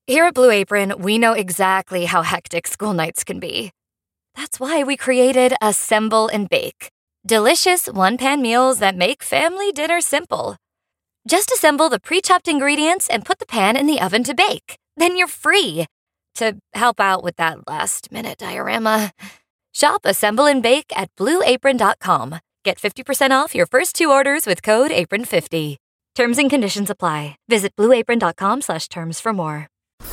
Here at Blue Apron, we know exactly how hectic school nights can be. That's why we created Assemble and Bake. Delicious one-pan meals that make family dinner simple. Just assemble the pre-chopped ingredients and put the pan in the oven to bake. Then you're free. To help out with that last-minute diorama, shop Assemble and Bake at BlueApron.com. Get 50% off your first 2 orders with code APRON50. Terms and conditions apply. Visit BlueApron.com/terms for more.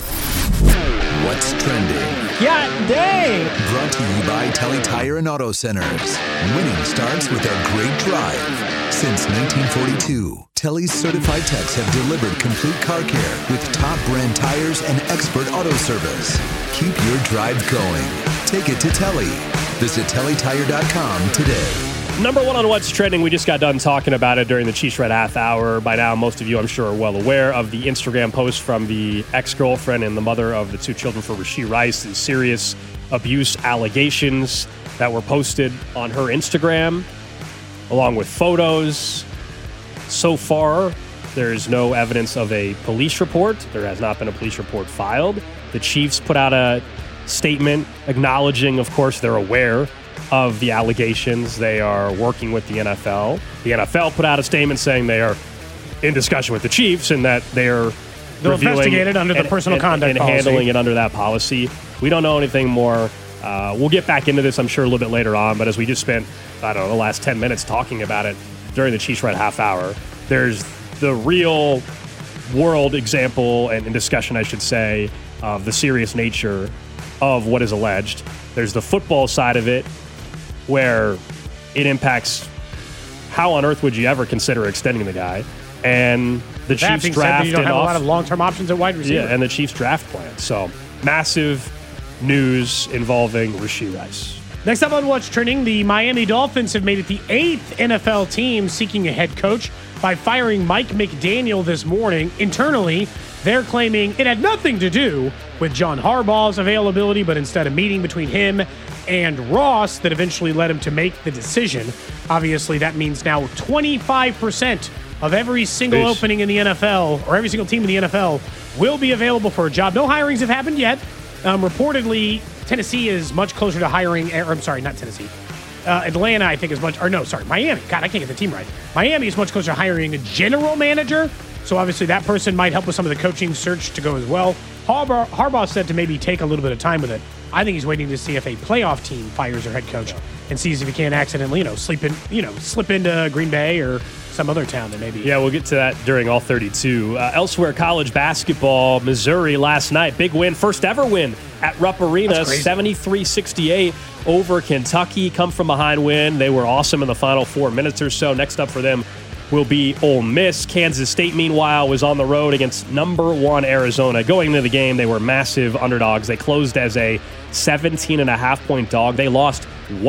What's trending? God dang! Brought to you by Telly Tire and Auto Centers. Winning starts with a great drive. Since 1942, Telly's certified techs have delivered complete car care with top brand tires and expert auto service. Keep your drive going. Take it to Telly. Visit TellyTire.com today. Number one on What's Trending, we just got done talking about it during the Chiefs Red Half Hour. By now, most of you, I'm sure, are well aware of the Instagram post from the ex-girlfriend and the mother of the 2 children for Rashee Rice, the serious abuse allegations that were posted on her Instagram, along with photos. So far, there is no evidence of a police report. There has not been a police report filed. The Chiefs put out a statement acknowledging, of course, they're aware of the allegations. They are working with the NFL. The NFL put out a statement saying they are in discussion with the Chiefs and that they'll investigate it under the personal conduct policy. And handling it under that policy. We don't know anything more. We'll get back into this, I'm sure, a little bit later on, but as we just spent, the last 10 minutes talking about it during the Chiefs Red Half Hour, there's the real world example and discussion, I should say, of the serious nature of what is alleged. There's the football side of it, where it impacts how on earth would you ever consider extending the guy, and the Chiefs draft. You don't have a lot of long-term options at wide receiver. Yeah, and the Chiefs draft plan. So massive news involving Rashee Rice. Next up on What's Trending, the Miami Dolphins have made it the 8th NFL team seeking a head coach by firing Mike McDaniel this morning. Internally, they're claiming it had nothing to do with John Harbaugh's availability, but instead a meeting between him and Ross that eventually led him to make the decision. Obviously, that means now 25% of every single opening in the NFL, or every single team in the NFL, will be available for a job. No hirings have happened yet. Reportedly, Tennessee is much closer to hiring, I'm sorry, not Tennessee. Atlanta, I think, is much, or no, sorry, Miami. God, I can't get the team right. Miami is much closer to hiring a general manager, so obviously that person might help with some of the coaching search to go as well. Harbaugh said to maybe take a little bit of time with it. I think he's waiting to see if a playoff team fires their head coach and sees if he can't accidentally, slip into Green Bay or some other town that maybe. Yeah, we'll get to that during All 32. Elsewhere, college basketball, Missouri last night, big win, first ever win at Rupp Arena, 73-68 over Kentucky. Come from behind win. They were awesome in the final 4 minutes or so. Next up for them will be Ole Miss. Kansas State, meanwhile, was on the road against number 1 Arizona. Going into the game, they were massive underdogs. They closed as a 17.5-point dog. They lost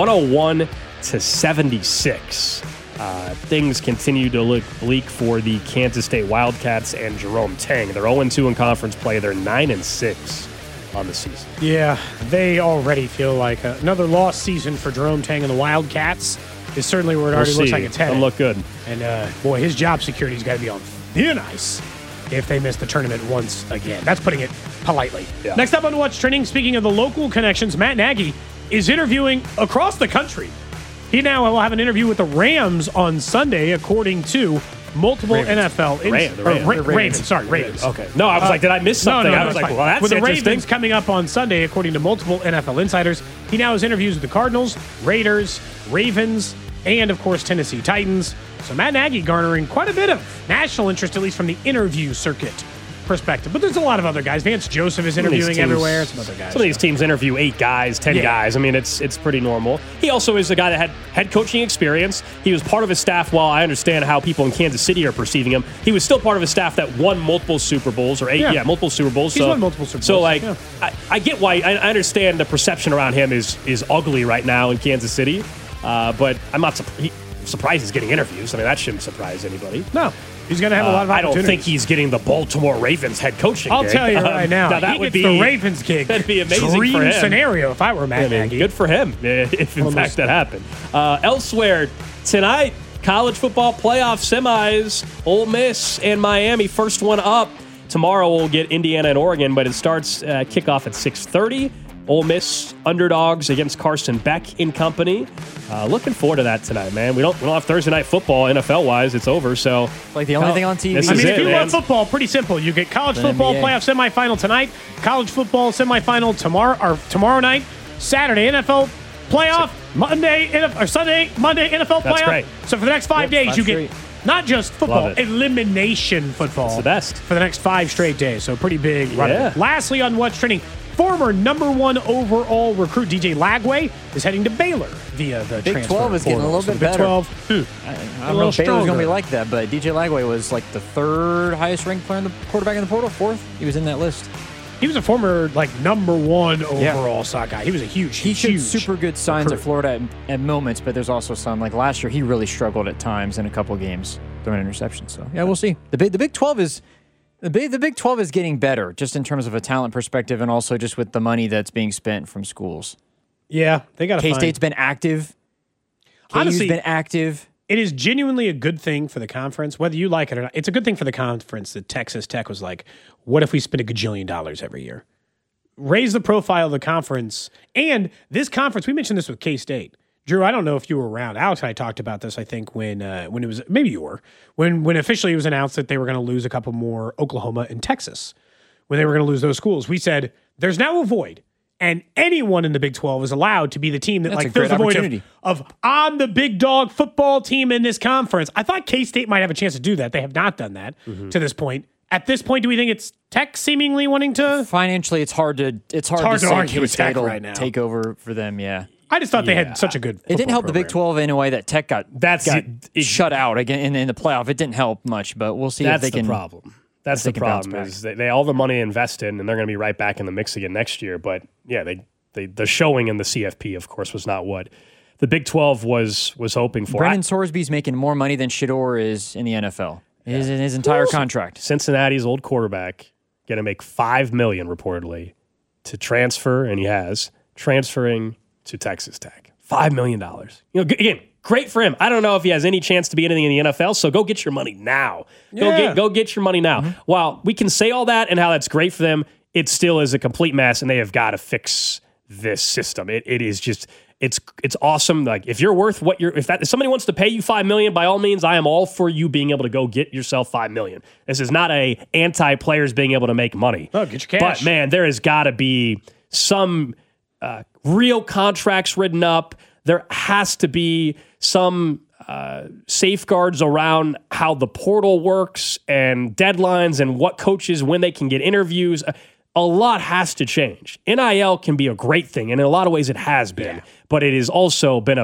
101-76. Things continue to look bleak for the Kansas State Wildcats and Jerome Tang. They're 0-2 in conference play. They're 9-6 on the season. Yeah, they already feel like another lost season for Jerome Tang and the Wildcats. Is certainly where it already looks like it's headed. Doesn't look good. And, boy, his job security's got to be on thin ice if they miss the tournament once again. That's putting it politely. Yeah. Next up on What's Trending, speaking of the local connections, Matt Nagy is interviewing across the country. He now will have an interview with the Rams on Sunday, according to multiple NFL Ravens. Okay. No, I was like, did I miss something? No, I was like, well, that's with the interesting. Ravens coming up on Sunday, according to multiple NFL insiders, he now has interviews with the Cardinals, Raiders, Ravens, and, of course, Tennessee Titans. So Matt Nagy garnering quite a bit of national interest, at least from the interview circuit perspective. But there's a lot of other guys. Vance Joseph is interviewing everywhere. Some other guys. Some of these teams interview 8 guys, 10 guys. I mean, it's pretty normal. He also is a guy that had head coaching experience. He was part of his staff. While I understand how people in Kansas City are perceiving him, he was still part of his staff that won multiple Super Bowls, or multiple Super Bowls. He's won multiple Super Bowls. So, I get why. I understand the perception around him is ugly right now in Kansas City. But I'm not surprised he's getting interviews. I mean, that shouldn't surprise anybody. No. He's going to have a lot of opportunities. I don't think he's getting the Baltimore Ravens head coaching I'll gig. tell you right now, that would be the Ravens gig. That'd be amazing Dream for him. scenario if I were Matt Nagy. Good for him, if in fact that happened. Elsewhere, tonight, college football playoff semis, Ole Miss and Miami, first one up Tomorrow we'll get Indiana and Oregon, but it starts kickoff at 6:30. Ole Miss underdogs against Carson Beck in company. Looking forward to that tonight, man. We don't have Thursday night football NFL-wise. It's over, so like the only thing on TV. If you love football, pretty simple. You get college football playoff semifinal tonight, college football semifinal tomorrow night, Saturday NFL playoff, Sunday NFL playoff. That's great. So for the next 5 days, you get not just football, elimination football. It's the best. For the next 5 straight days. So pretty big run. Yeah. Lastly, on What's Trending, former number 1 overall recruit DJ Lagway is heading to Baylor via the Big transfer 12 is getting a little bit better. Big 12, I don't know if Baylor's going to be like that, but DJ Lagway was like the 3rd highest ranked player in the quarterback in the portal, 4th. He was in that list. He was a former number 1 overall stock guy. He was a huge. He showed super good signs at Florida at moments, but there's also some last year he really struggled at times in a couple games throwing interceptions. So yeah, we'll see. The Big 12 is. The Big 12 is getting better, just in terms of a talent perspective, and also just with the money that's being spent from schools. Yeah, they got to. K-State's been active. Honestly, been active. It is genuinely a good thing for the conference, whether you like it or not. It's a good thing for the conference that Texas Tech was like, "What if we spend $1 gajillion every year? Raise the profile of the conference." And this conference, we mentioned this with K-State. Drew, I don't know if you were around. Alex and I talked about this, I think, when it was, maybe you were, when officially it was announced that they were going to lose a couple more, Oklahoma and Texas, when they were going to lose those schools. We said, there's now a void, and anyone in the Big 12 is allowed to be the team that fills the void of I'm the big dog football team in this conference. I thought K-State might have a chance to do that. They have not done that to this point. At this point, do we think it's Tech seemingly wanting to? Financially, it's hard to argue with Tech right now. Take over for them, yeah. I just thought they had such a good It didn't help program. the Big 12 in a way that Tech got shut out again in the playoff. It didn't help much, but we'll see if they can. That's the problem. That's the problem is they all the money invested, and they're going to be right back in the mix again next year. But yeah, the showing in the CFP, of course, was not what the Big 12 was hoping for. Brendan Sorsby's making more money than Shedeur is in the NFL. His entire contract. Cincinnati's old quarterback going to make $5 million reportedly to transfer, and he has transferring to Texas Tech. $5 million. Again, great for him. I don't know if he has any chance to be anything in the NFL, so go get your money now. Go get your money now. Mm-hmm. While we can say all that and how that's great for them, it still is a complete mess, and they have got to fix this system. It is just it's awesome. Like if you're worth what you're if somebody wants to pay you $5 million, by all means, I am all for you being able to go get yourself $5 million. This is not a anti-players being able to make money. Oh, get your cash. But man, there has got to be some real contracts written up. There has to be some safeguards around how the portal works and deadlines and what coaches, when they can get interviews. A lot has to change. NIL can be a great thing, and in a lot of ways it has been, but it has also been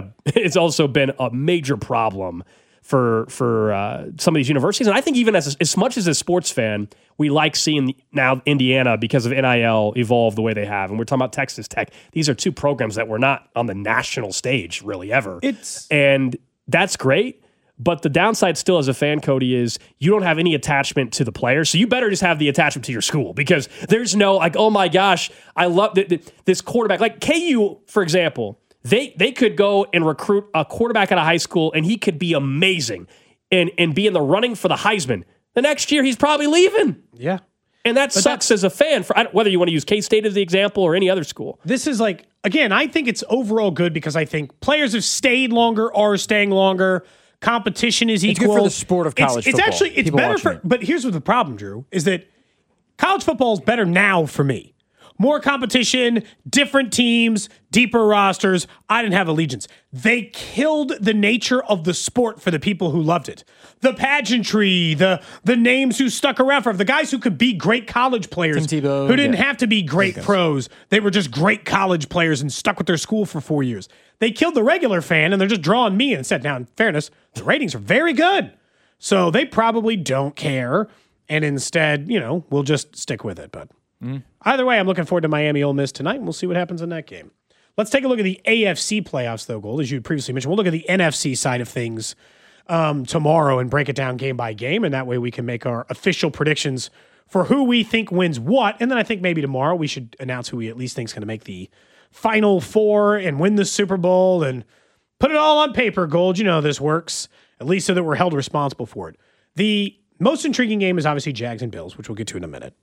a major problem for some of these universities. And I think even as much as a sports fan, we like seeing now Indiana, because of NIL, evolve the way they have. And we're talking about Texas Tech. These are two programs that were not on the national stage really ever. And that's great. But the downside still as a fan, Cody, is you don't have any attachment to the players. So you better just have the attachment to your school, because there's no oh my gosh, I love this quarterback. Like KU, for example, they could go and recruit a quarterback out of high school, and he could be amazing and be in the running for the Heisman. The next year, he's probably leaving. Yeah. And that sucks as a fan, for whether you want to use K-State as the example or any other school. This is again, I think it's overall good because I think players have stayed longer, are staying longer. Competition is equal. It's good for the sport of college football. It's better for, but here's what the problem, Drew, is that college football is better now for me. More competition, different teams, deeper rosters. I didn't have allegiance. They killed the nature of the sport for the people who loved it. The pageantry, the names who stuck around for the guys who could be great college players, Tim Tebow, who didn't have to be great pros. They were just great college players and stuck with their school for 4 years. They killed the regular fan, and they're just drawing me instead. Now, in fairness, the ratings are very good. So they probably don't care, and instead, we'll just stick with it. But either way, I'm looking forward to Miami Ole Miss tonight, and we'll see what happens in that game. Let's take a look at the AFC playoffs, though, Gold, as you previously mentioned. We'll look at the NFC side of things tomorrow and break it down game by game, and that way we can make our official predictions for who we think wins what. And then I think maybe tomorrow we should announce who we at least think is going to make the Final Four and win the Super Bowl and put it all on paper, Gold. You know how this works, at least so that we're held responsible for it. The most intriguing game is obviously Jags and Bills, which we'll get to in a minute.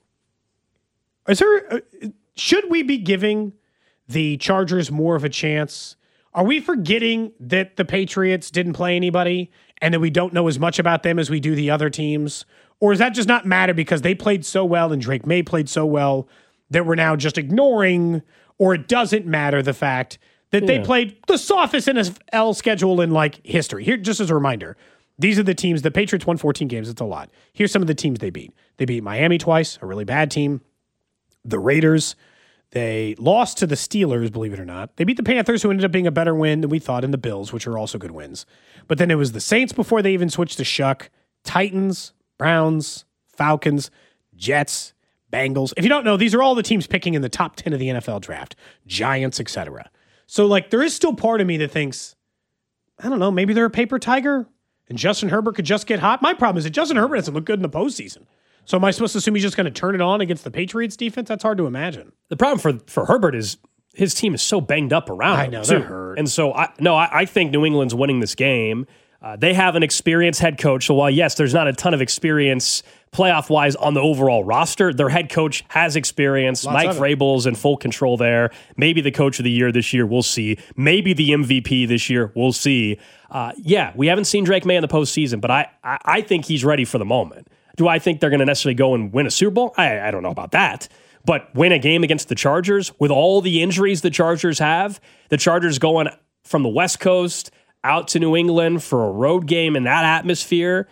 Should we be giving the Chargers more of a chance? Are we forgetting that the Patriots didn't play anybody and that we don't know as much about them as we do the other teams? Or does that just not matter because they played so well and Drake May played so well that we're now just ignoring, or it doesn't matter the fact that they played the softest NFL schedule in like history? Here, just as a reminder, these are the teams. The Patriots won 14 games. It's a lot. Here's some of the teams they beat. They beat Miami twice, a really bad team. The Raiders. They lost to the Steelers, believe it or not. They beat the Panthers, who ended up being a better win than we thought, and the Bills, which are also good wins. But then it was the Saints before they even switched to Shuck, Titans, Browns, Falcons, Jets, Bengals. If you don't know, these are all the teams picking in the top 10 of the NFL draft. Giants, etc. So, like, there is still part of me that thinks, I don't know, maybe they're a paper tiger and Justin Herbert could just get hot. My problem is that Justin Herbert doesn't look good in the postseason. So am I supposed to assume he's just going to turn it on against the Patriots defense? That's hard to imagine. The problem for Herbert is his team is so banged up around him. I know, too. they're hurt. And so, I think New England's winning this game. They have an experienced head coach. So while, yes, there's not a ton of experience playoff-wise on the overall roster, their head coach has experience. Mike Vrabel's in full control there. Maybe the coach of the year this year, we'll see. Maybe the MVP this year, we'll see. We haven't seen Drake May in the postseason, but I think he's ready for the moment. Do I think they're going to necessarily go and win a Super Bowl? I don't know about that. But win a game against the Chargers with all the injuries the Chargers have, the Chargers going from the West Coast out to New England for a road game in that atmosphere.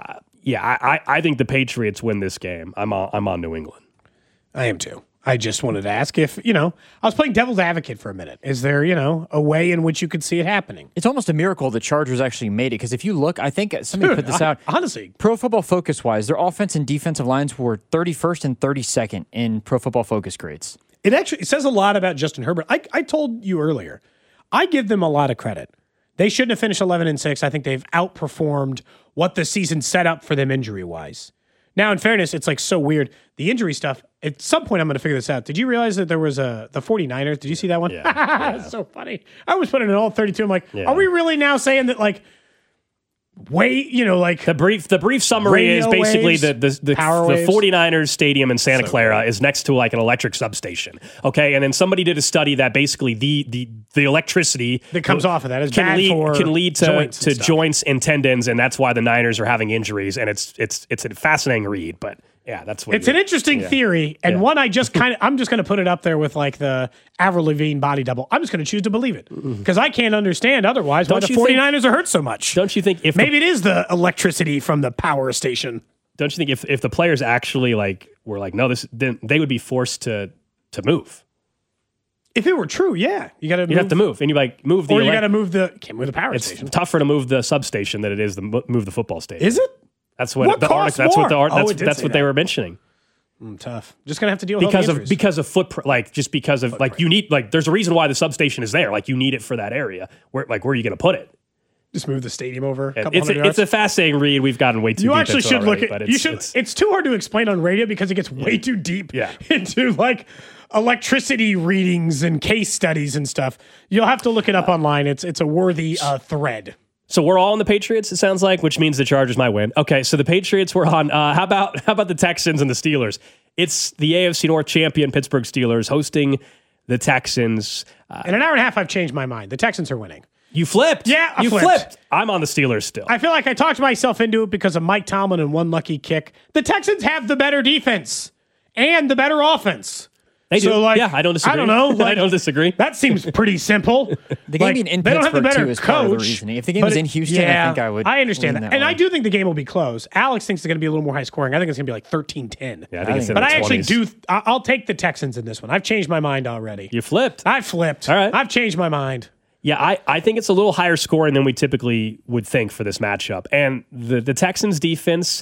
I think the Patriots win this game. I'm on New England. I am too. I just wanted to ask if, I was playing devil's advocate for a minute. Is there, a way in which you could see it happening? It's almost a miracle the Chargers actually made it, because if you look, I think somebody put this out. Honestly. Pro Football Focus-wise, their offense and defensive lines were 31st and 32nd in Pro Football Focus grades. It says a lot about Justin Herbert. I told you earlier, I give them a lot of credit. They shouldn't have finished 11-6. I think they've outperformed what the season set up for them injury-wise. Now, in fairness, it's like so weird. The injury stuff, at some point I'm going to figure this out. Did you realize that there was the 49ers? Did you see that one? Yeah. It's so funny. I was putting in all 32. I'm like, are we really now saying that, like, the brief summary is basically the 49ers stadium in Santa Clara is next to like an electric substation. Okay, and then somebody did a study that basically the electricity that comes off of that is can lead to joints and tendons, and that's why the Niners are having injuries. And it's a fascinating read, but yeah, that's what it's an interesting theory, and one I'm just going to put it up there with like the Avril Lavigne body double. I'm just going to choose to believe it because I can't understand otherwise why the 49ers are hurt so much. Don't you think maybe it is the electricity from the power station? Don't you think if the players actually were like, no, then they would be forced to move? If it were true, yeah, you'd have to move, and you move the. Or you got to move can't move the power station. It's tougher to move the substation than it is to move the football stadium. Is it? That's what the article. That's what they were mentioning. Tough. Just gonna have to deal with because of footprint. You need there's a reason why the substation is there. Like you need it for that area. Where are you gonna put it? Just move the stadium over. It's a fascinating read. We've gotten way too. You deep actually into should already, look at. You should. It's too hard to explain on radio because it gets way too deep into like electricity readings and case studies and stuff. You'll have to look it up online. It's a worthy thread. So we're all on the Patriots, it sounds like, which means the Chargers might win. Okay, so the Patriots were on. How about the Texans and the Steelers? It's the AFC North champion Pittsburgh Steelers hosting the Texans. In an hour and a half, I've changed my mind. The Texans are winning. You flipped. Yeah, you flipped. I'm on the Steelers still. I feel like I talked myself into it because of Mike Tomlin and one lucky kick. The Texans have the better defense and the better offense. They do. I don't disagree. I don't know. I don't disagree. That seems pretty simple. The game being in Pittsburgh, too, is part of the reasoning. If the game was in Houston, I think I would. I understand that. And I do think the game will be close. Alex thinks it's going to be a little more high scoring. I think it's going to be like 13-10. Yeah, I think it's in but the 20s. I actually do. I'll take the Texans in this one. I've changed my mind already. You flipped. I flipped. All right. I've changed my mind. Yeah, I think it's a little higher scoring than we typically would think for this matchup. And the Texans defense,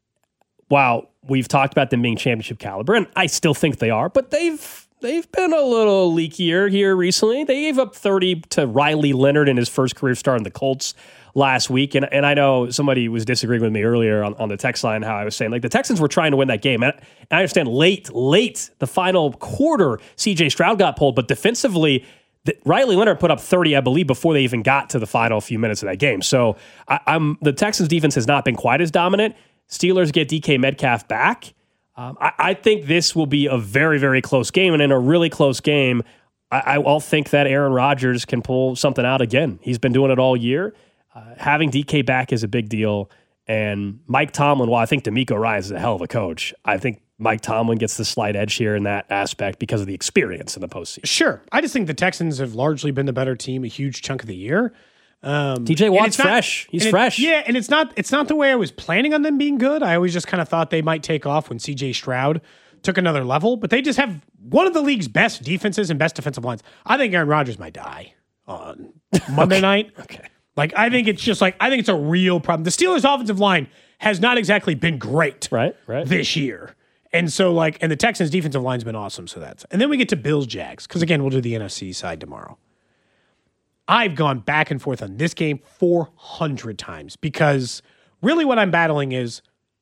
wow, we've talked about them being championship caliber, and I still think they are, but they've been a little leakier here recently. They gave up 30 to Riley Leonard in his first career start in the Colts last week. And I know somebody was disagreeing with me earlier on the text line, how I was saying, like, the Texans were trying to win that game. And I understand late, the final quarter, C.J. Stroud got pulled, but defensively, Riley Leonard put up 30, I believe, before they even got to the final few minutes of that game. So the Texans defense has not been quite as dominant. Steelers get DK Metcalf back. I think this will be a very, very close game. And in a really close game, I'll think that Aaron Rodgers can pull something out again. He's been doing it all year. Having DK back is a big deal. And Mike Tomlin, while I think DeMeco Ryans is a hell of a coach, I think Mike Tomlin gets the slight edge here in that aspect because of the experience in the postseason. Sure. I just think the Texans have largely been the better team a huge chunk of the year. TJ Watt's fresh. He's fresh. Yeah, and it's not the way I was planning on them being good. I always just kind of thought they might take off when CJ Stroud took another level, but they just have one of the league's best defenses and best defensive lines. I think Aaron Rodgers might die on Monday night. Okay. Like, I think it's a real problem. The Steelers' offensive line has not exactly been great right. this year. And so, and the Texans' defensive line's been awesome. And then we get to Bills-Jags, because again, we'll do the NFC side tomorrow. I've gone back and forth on this game 400 times because really what I'm battling is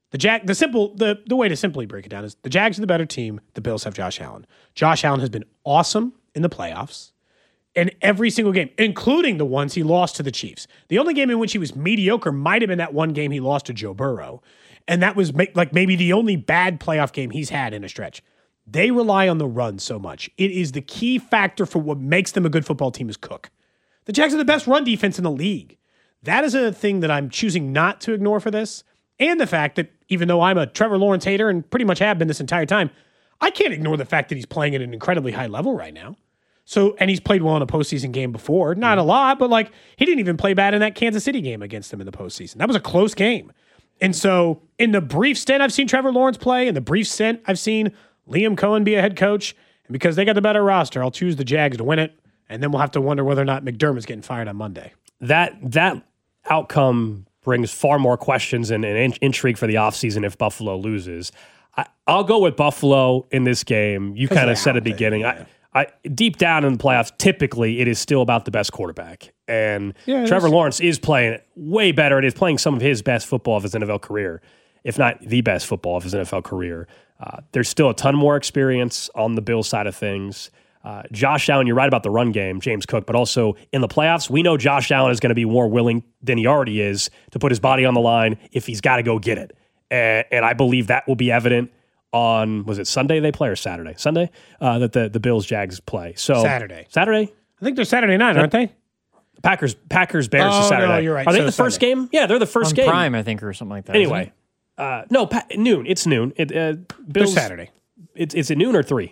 the way to simply break it down is the Jags are the better team. The Bills have Josh Allen. Josh Allen has been awesome in the playoffs in every single game, including the ones he lost to the Chiefs. The only game in which he was mediocre might have been that one game he lost to Joe Burrow. And that was maybe the only bad playoff game he's had in a stretch. They rely on the run so much. It is the key factor for what makes them a good football team is Cook. The Jags are the best run defense in the league. That is a thing that I'm choosing not to ignore for this. And the fact that even though I'm a Trevor Lawrence hater and pretty much have been this entire time, I can't ignore the fact that he's playing at an incredibly high level right now. And he's played well in a postseason game before. Not a lot, but he didn't even play bad in that Kansas City game against them in the postseason. That was a close game. And so in the brief stint I've seen Trevor Lawrence play, in the brief stint I've seen Liam Cohen be a head coach, and because they got the better roster, I'll choose the Jags to win it. And then we'll have to wonder whether or not McDermott's getting fired on Monday. That outcome brings far more questions and intrigue for the offseason if Buffalo loses. I'll go with Buffalo in this game. You kind of said at the beginning. I deep down in the playoffs, typically it is still about the best quarterback. And Trevor Lawrence is playing way better and is playing some of his best football of his NFL career, if not the best football of his NFL career. There's still a ton more experience on the Bills side of things. Josh Allen, you're right about the run game, James Cook, but also in the playoffs, we know Josh Allen is going to be more willing than he already is to put his body on the line if he's got to go get it. And I believe that will be evident on, was it Sunday they play or Saturday? Sunday that the Bills-Jags play. So Saturday? I think they're Saturday night, aren't they? Packers Bears is Saturday. No, you're right. Are they the first game? Yeah, they're the first game. Prime, I think, or something like that. Anyway, no, noon. It's noon. Bills Saturday. Is it noon or 3?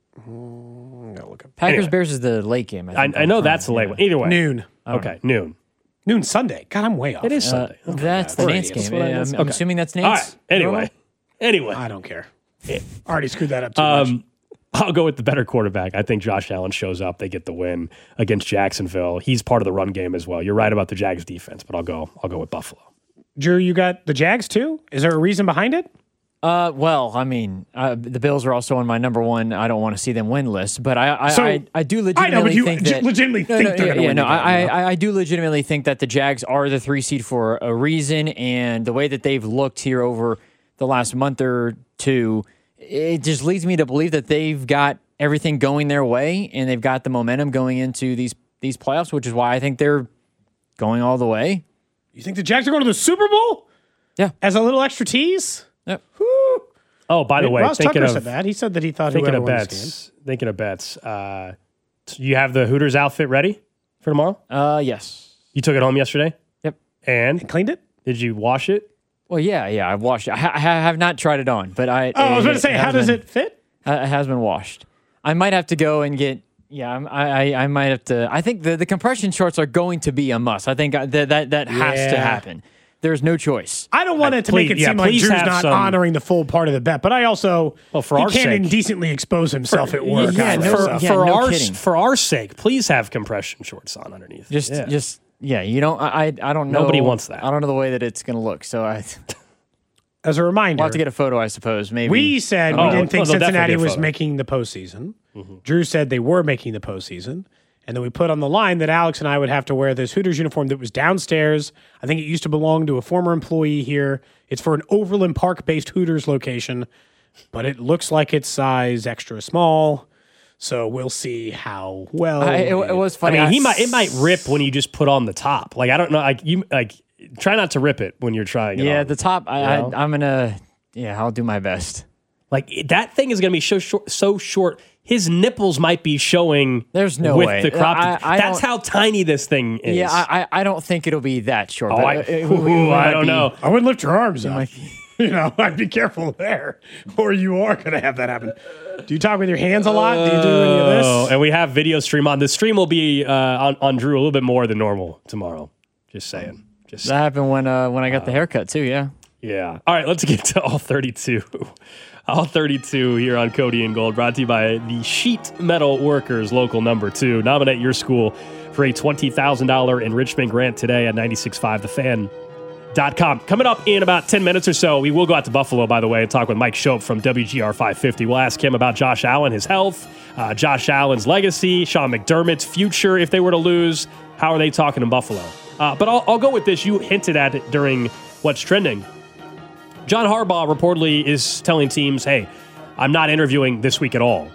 Packers Bears is the late game. I know that's the late one. Either way, noon. Okay, noon. Noon Sunday. God, I'm way off. It is Sunday. That's the Nance game. I'm assuming that's Nance. All right. Anyway, I don't care. I already screwed that up too much. I'll go with the better quarterback. I think Josh Allen shows up. They get the win against Jacksonville. He's part of the run game as well. You're right about the Jags defense, but I'll go with Buffalo. Drew, you got the Jags too? Is there a reason behind it? Well, I mean, the Bills are also on my number one. I don't want to see them win list, but I do legitimately think that legitimately think they're going to win. I do legitimately think that the Jags are the 3 seed for a reason, and the way that they've looked here over the last month or two, it just leads me to believe that they've got everything going their way, and they've got the momentum going into these playoffs, which is why I think they're going all the way. You think the Jags are going to the Super Bowl? Yeah, as a little extra tease. Yep. Oh, by the way, Ross Tucker said that. He said that he thought thinking of bets. Thinking of bets. You have the Hooters outfit ready for tomorrow? Yes. You took it home yesterday? Yep. And cleaned it? Did you wash it? Well, yeah, I've washed it. I have not tried it on, but I was going to say, how does it fit? It has been washed. I might have to go and get. Yeah, I might have to. I think the compression shorts are going to be a must. I think that has to happen. There's no choice. I don't want it to make it seem like Drew's not honoring the full part of the bet, but I also he can't indecently expose himself at work. For our sake, please have compression shorts on underneath. Just you don't. I don't know. Nobody wants that. I don't know the way that it's going to look. So as a reminder, we'll have to get a photo, I suppose. Maybe we said we didn't think Cincinnati was making the postseason. Mm-hmm. Drew said they were making the postseason. And then we put on the line that Alex and I would have to wear this Hooters uniform that was downstairs. I think it used to belong to a former employee here. It's for an Overland Park-based Hooters location, but it looks like it's size extra small. So we'll see how well. It was funny. I mean, it might rip when you just put on the top. Like I don't know. try not to rip it when you're trying it Yeah, on, at the top, I'm going to, I'll do my best. Like, that thing is going to be so short. His nipples might be showing. There's no with way. The crop. That's how tiny this thing is. Yeah, I don't think it'll be that short. I don't know. I wouldn't lift your arms up. I'd be careful there, or you are going to have that happen. Do you talk with your hands a lot? Do you do any of this? And we have video stream on. The stream will be on Drew a little bit more than normal tomorrow. Just saying. That happened when I got the haircut too. Yeah. Yeah. All right, let's get to all 32. All 32 here on Cody and Gold, brought to you by the Sheet Metal Workers Local Number 2. Nominate your school for a $20,000 enrichment grant today at 965thefan.com. Coming up in about 10 minutes or so, we will go out to Buffalo, by the way, and talk with Mike Shope from WGR 550. We'll ask him about Josh Allen, his health, Josh Allen's legacy, Sean McDermott's future if they were to lose. How are they talking in Buffalo? But I'll go with this. You hinted at it during What's Trending. John Harbaugh reportedly is telling teams, hey, I'm not interviewing this week at all.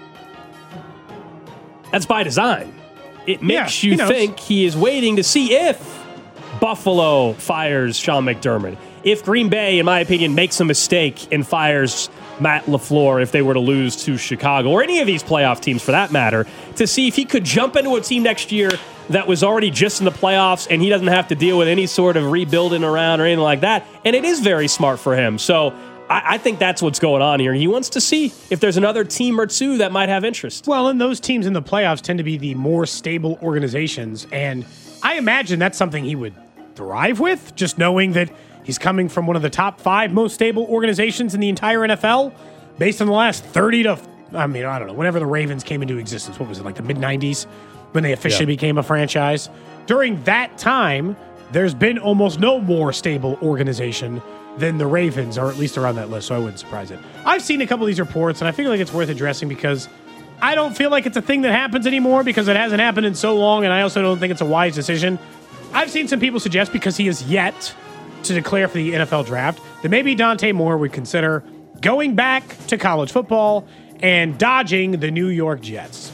That's by design. It makes you think he is waiting to see if Buffalo fires Sean McDermott. If Green Bay, in my opinion, makes a mistake and fires Matt LaFleur if they were to lose to Chicago, or any of these playoff teams for that matter, to see if he could jump into a team next year that was already just in the playoffs and he doesn't have to deal with any sort of rebuilding around or anything like that. And it is very smart for him. So I think that's what's going on here. He wants to see if there's another team or two that might have interest. Well, and those teams in the playoffs tend to be the more stable organizations. And I imagine that's something he would thrive with, just knowing that he's coming from one of the top 5 most stable organizations in the entire NFL based on the last 30 to, I don't know, whenever the Ravens came into existence. What was it, like the mid-90s? When they officially became a franchise. During that time, there's been almost no more stable organization than the Ravens, or at least around that list, so I wouldn't surprise it. I've seen a couple of these reports, and I feel like it's worth addressing because I don't feel like it's a thing that happens anymore because it hasn't happened in so long, and I also don't think it's a wise decision. I've seen some people suggest, because he is yet to declare for the NFL draft, that maybe Dante Moore would consider going back to college football and dodging the New York Jets.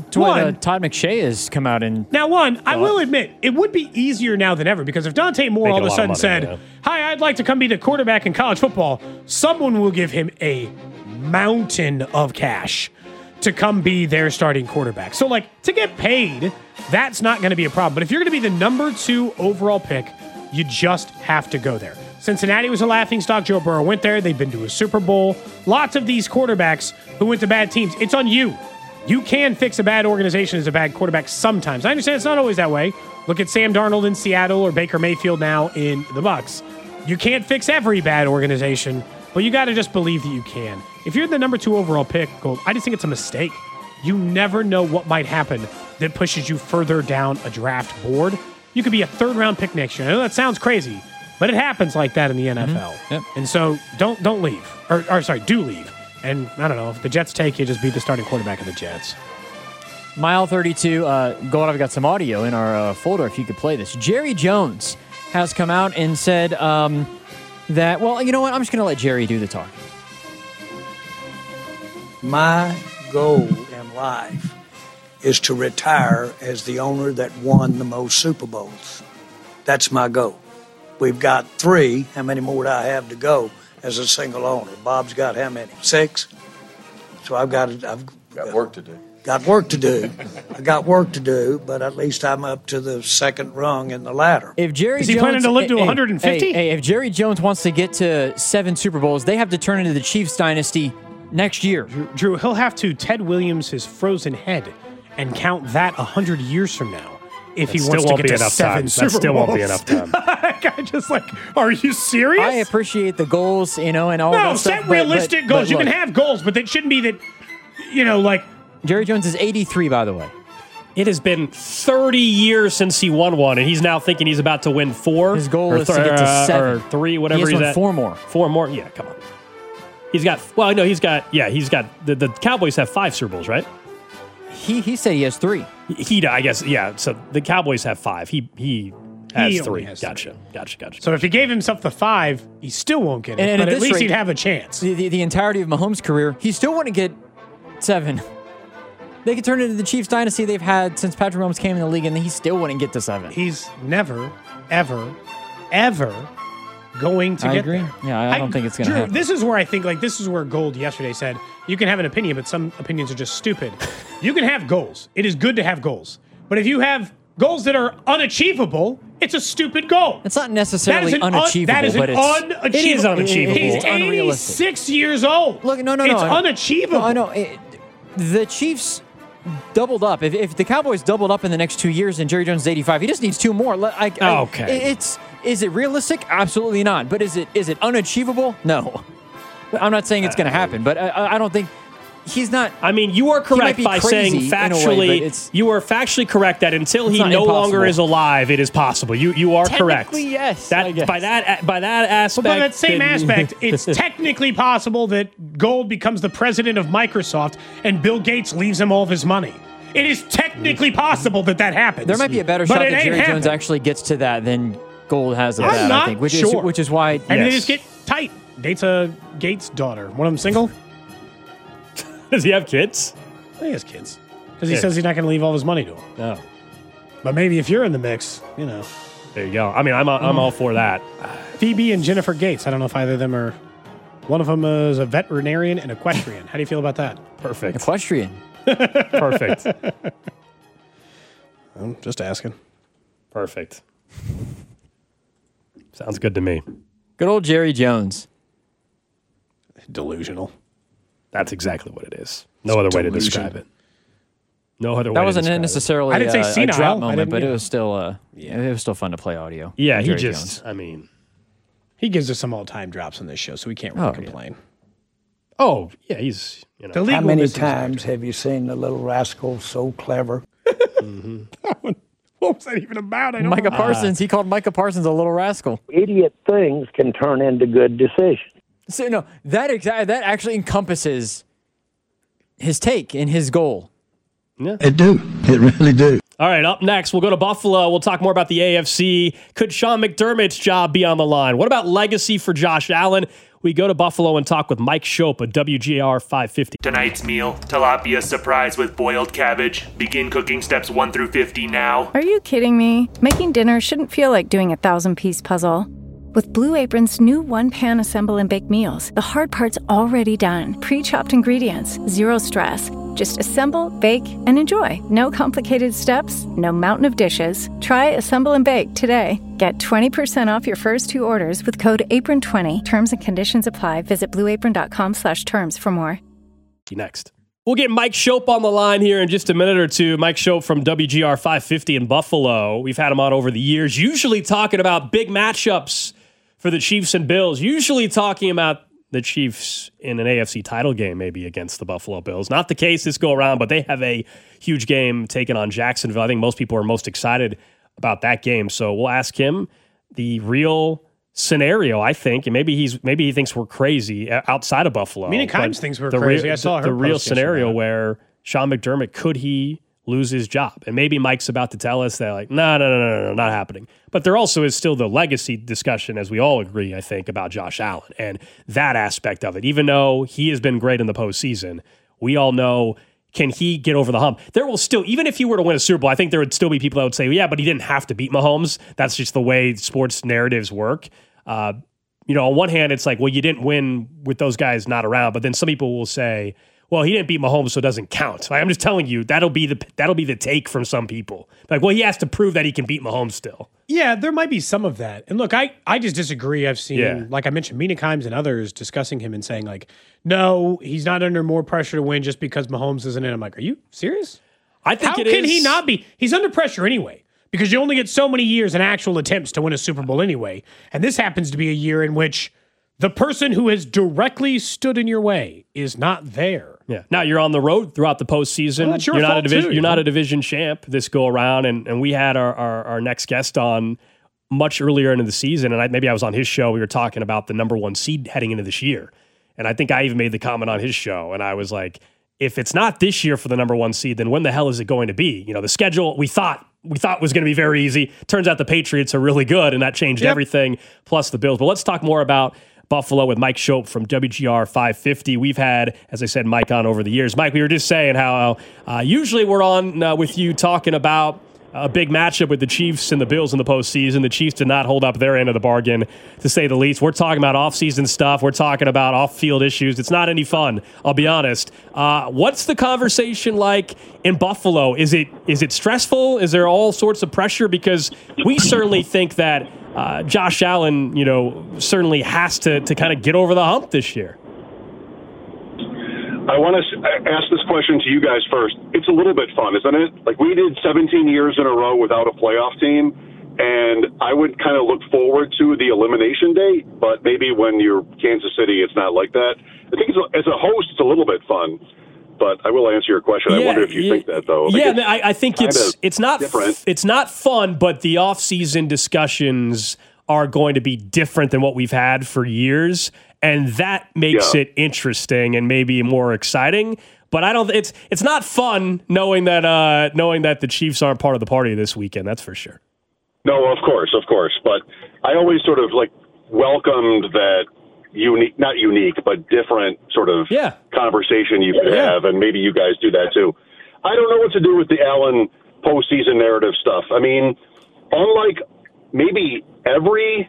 Todd McShay has come out and... Now, I will admit, it would be easier now than ever, because if Dante Moore all of a sudden said, hi, I'd like to come be the quarterback in college football, someone will give him a mountain of cash to come be their starting quarterback. So, to get paid, that's not going to be a problem. But if you're going to be the number 2 overall pick, you just have to go there. Cincinnati was a laughingstock. Joe Burrow went there. They've been to a Super Bowl. Lots of these quarterbacks who went to bad teams, it's on you. You can fix a bad organization as a bad quarterback sometimes. I understand it's not always that way. Look at Sam Darnold in Seattle or Baker Mayfield now in the Bucs. You can't fix every bad organization, but you got to just believe that you can. If you're the number 2 overall pick, Gold, I just think it's a mistake. You never know what might happen that pushes you further down a draft board. You could be a 3rd-round pick next year. I know that sounds crazy, but it happens like that in the NFL. Mm-hmm. Yep. And so don't leave. Do leave. And I don't know, if the Jets take you, just be the starting quarterback of the Jets. Mile 32, Gold, I've got some audio in our folder if you could play this. Jerry Jones has come out and said that, well, you know what? I'm just going to let Jerry do the talking. My goal in life is to retire as the owner that won the most Super Bowls. That's my goal. We've got 3. How many more do I have to go as a single owner? Bob's got how many? 6? So I've got work to do. Got work to do. I got work to do, but at least I'm up to the 2nd rung in the ladder. If Jerry Is he planning to live to 150? If Jerry Jones wants to get to 7 Super Bowls, they have to turn into the Chiefs dynasty next year. Drew, he'll have to Ted Williams his frozen head and count that 100 years from now. If he wants to get to 7 Super Bowls. That still won't be enough time. Are you serious? I appreciate the goals, and all that stuff. No, set realistic goals. You can have goals, but it shouldn't be that, Jerry Jones is 83, by the way. It has been 30 years since he won one, and he's now thinking he's about to win 4. His goal is to get to 7. Or 3, whatever he's at. 4 more. 4 more? Yeah, come on. He's got the Cowboys have 5 Super Bowls, right? He said he has 3. I guess, yeah. So the Cowboys have 5. He has 3. Gotcha. So if he gave himself the 5, he still won't get it. But at least he'd have a chance. The entirety of Mahomes' career, he still wouldn't get 7. They could turn into the Chiefs dynasty they've had since Patrick Mahomes came in the league, and he still wouldn't get to 7. He's never, ever ever going to I get agree. there. Yeah, I don't think it's going to Drew, happen. This is where I think, like, this is where Gold yesterday said, you can have an opinion, but some opinions are just stupid. You can have goals. It is good to have goals. But if you have goals that are unachievable, it's a stupid goal. It's not necessarily unachievable, that is but an it's unachievable. It is unachievable. He's It's unrealistic. 86 years old. Look, no. It's unachievable. No, I know. The Chiefs doubled up. If the Cowboys doubled up in the next 2 years and Jerry Jones is 85, he just needs 2 more. Okay. Is it realistic? Absolutely not. But is it unachievable? No. I'm not saying it's going to happen, but I don't think he's not. I mean, you are correct by saying crazy in a way, factually. You are factually correct that until he not no impossible. longer is alive, it is possible. You are correct. Technically, yes, That I guess. by that aspect. But by that same then- aspect, it's technically possible that Gold becomes the president of Microsoft and Bill Gates leaves him all of his money. It is technically possible that happens. There might be a better but shot it that ain't Jerry Jones happened. actually gets to that than Gold has of I'm that, not I think. Which sure. is why. And they Yes. just get tight. Dates a Gates daughter. One of them single? Does he have kids? He has kids. Because he Yeah. says he's not going to leave all his money to him. No. But maybe if you're in the mix, There you go. I mean, I'm all for that. Phoebe and Jennifer Gates. I don't know if either of them are. One of them is a veterinarian and equestrian. How do you feel about that? Perfect. Equestrian. Perfect. I'm just asking. Perfect. Sounds good to me. Good old Jerry Jones. Delusional. That's exactly what it is. No other way to delusion. describe it. No other way. That to wasn't describe it. necessarily I didn't say a senile. drop I moment, didn't, but you it know. was still it was still fun to play audio. Yeah, with he Jerry just. Jones. I mean. He gives us some all-time drops on this show, so we can't really Oh, yeah. complain. Oh yeah, he's. You know. The How legal many missing times have you seen the little rascal so clever? What was that even about? I don't Micah know. Parsons, he called Micah Parsons a little rascal. Idiot things can turn into good decisions. So no, that actually encompasses his take and his goal. It do. It really do. All right, up next, we'll go to Buffalo. We'll talk more about the AFC. Could Sean McDermott's job be on the line? What about legacy for Josh Allen? We go to Buffalo and talk with Mike Shope at WGR 550. Tonight's meal, tilapia surprise with boiled cabbage. Begin cooking steps 1 through 50 now. Are you kidding me? Making dinner shouldn't feel like doing a 1,000-piece puzzle. With Blue Apron's new one-pan assemble and bake meals, the hard part's already done. Pre-chopped ingredients, zero stress. Just assemble, bake, and enjoy. No complicated steps, no mountain of dishes. Try Assemble and Bake today. Get 20% off your first 2 orders with code APRON20. Terms and conditions apply. Visit blueapron.com/terms for more. Next. We'll get Mike Shope on the line here in just a minute or two. Mike Shope from WGR 550 in Buffalo. We've had him on over the years, usually talking about big matchups for the Chiefs and Bills, usually talking about the Chiefs in an AFC title game, maybe against the Buffalo Bills. Not the case this go around, but they have a huge game taken on Jacksonville. I think most people are most excited about that game. So we'll ask him the real scenario, I think, and maybe he thinks we're crazy outside of Buffalo. Mina But Kimes thinks we're the crazy. Real, I saw her the real post yesterday. scenario where Sean McDermott, could he lose his job? And maybe Mike's about to tell us that, like, no, not happening. But there also is still the legacy discussion, as we all agree, I think, about Josh Allen and that aspect of it. Even though he has been great in the postseason, we all know, can he get over the hump? There will still, even if he were to win a Super Bowl, I think there would still be people that would say, yeah, but he didn't have to beat Mahomes. That's just the way sports narratives work. On one hand, it's like, well, you didn't win with those guys not around. But then some people will say, well, he didn't beat Mahomes, so it doesn't count. Like, I'm just telling you, that'll be the take from some people. Like, well, he has to prove that he can beat Mahomes still. Yeah, there might be some of that. And look, I just disagree. I've seen, like I mentioned, Mina Kimes and others discussing him and saying, like, no, he's not under more pressure to win just because Mahomes isn't in. I'm like, are you serious? I think How can he not be? He's under pressure anyway, because you only get so many years and actual attempts to win a Super Bowl anyway. And this happens to be a year in which the person who has directly stood in your way is not there. Yeah. Now you're on the road throughout the postseason. Well, that's your you're not fault a division. too, You're not a division champ this go around, and we had our next guest on much earlier into the season, and maybe I was on his show. We were talking about the number 1 seed heading into this year, and I think I even made the comment on his show, and I was like, if it's not this year for the number 1 seed, then when the hell is it going to be? The schedule we thought was going to be very easy. Turns out the Patriots are really good, and that changed everything. Plus the Bills. But let's talk more about Buffalo with Mike Shope from WGR 550. We've had, as I said, Mike on over the years. Mike, we were just saying how usually we're on with you talking about a big matchup with the Chiefs and the Bills in the postseason. The Chiefs did not hold up their end of the bargain, to say the least. We're talking about off-season stuff. We're talking about off-field issues. It's not any fun, I'll be honest. What's the conversation like in Buffalo? Is it stressful? Is there all sorts of pressure? Because we certainly think that Josh Allen, certainly has to kind of get over the hump this year. I want to ask this question to you guys first. It's a little bit fun, isn't it? Like, we did 17 years in a row without a playoff team, and I would kind of look forward to the elimination date, but maybe when you're Kansas City, it's not like that. I think as a host, it's a little bit fun, but I will answer your question. I wonder if you think that, though. I think it's not different. It's not fun, but the off-season discussions are going to be different than what we've had for years. And that makes it interesting and maybe more exciting. But I don't. It's not fun knowing that the Chiefs aren't part of the party this weekend. That's for sure. No, of course. But I always sort of welcomed that not unique, but different sort of conversation you could have, and maybe you guys do that too. I don't know what to do with the Allen postseason narrative stuff. I mean, unlike maybe every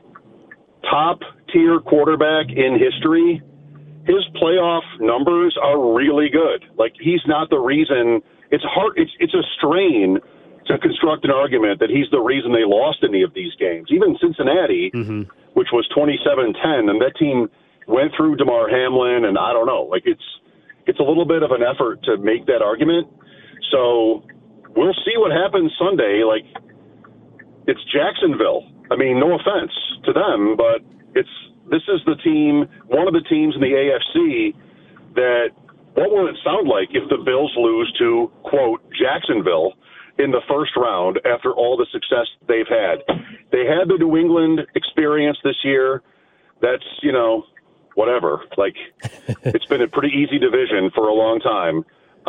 top-tier quarterback in history, his playoff numbers are really good. Like, he's not the reason. It's hard. It's a strain to construct an argument that he's the reason they lost any of these games. Even Cincinnati, which was 27-10, and that team went through DeMar Hamlin, and I don't know. It's a little bit of an effort to make that argument. So we'll see what happens Sunday. It's Jacksonville. I mean, no offense to them, but this is the team, one of the teams in the AFC that, what will it sound like if the Bills lose to, quote, Jacksonville in the first round after all the success they've had? They had the New England experience this year. That's, whatever. It's been a pretty easy division for a long time.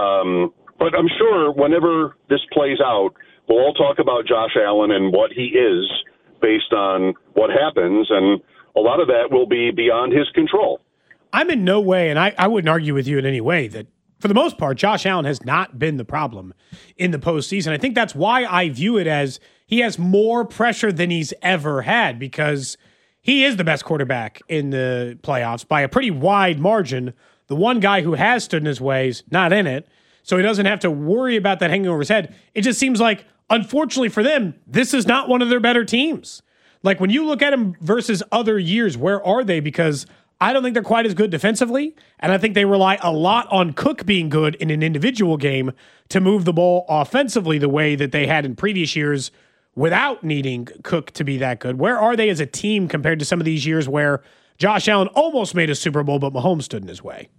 But I'm sure whenever this plays out, we'll all talk about Josh Allen and what he is based on what happens, and a lot of that will be beyond his control. I'm in no way, and I wouldn't argue with you in any way, that for the most part, Josh Allen has not been the problem in the postseason. I think that's why I view it as he has more pressure than he's ever had, because he is the best quarterback in the playoffs by a pretty wide margin. The one guy who has stood in his way is not in it, so he doesn't have to worry about that hanging over his head. It just seems like, unfortunately for them, this is not one of their better teams. Like, when you look at them versus other years, where are they? Because I don't think they're quite as good defensively, and I think they rely a lot on Cook being good in an individual game to move the ball offensively the way that they had in previous years without needing Cook to be that good. Where are they as a team compared to some of these years where Josh Allen almost made a Super Bowl, but Mahomes stood in his way?